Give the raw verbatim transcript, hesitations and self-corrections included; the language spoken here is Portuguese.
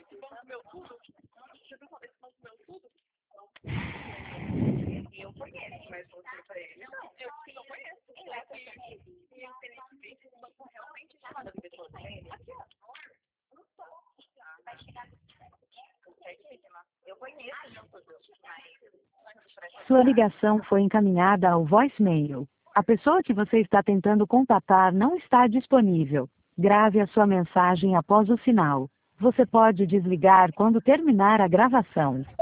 esse banco meu tudo? Você viu quando esse banco meu tudo? Eu conheço, mas você para ele não. Eu não conheço. Ele é que E eu queria ver se esse banco realmente estava da pessoa dele. Aqui, ó. vai chegar certíssima. Eu conheço meu produto, mas... Sua ligação foi encaminhada ao voicemail. A pessoa que você está tentando contatar não está disponível. Grave a sua mensagem após o sinal. Você pode desligar quando terminar a gravação.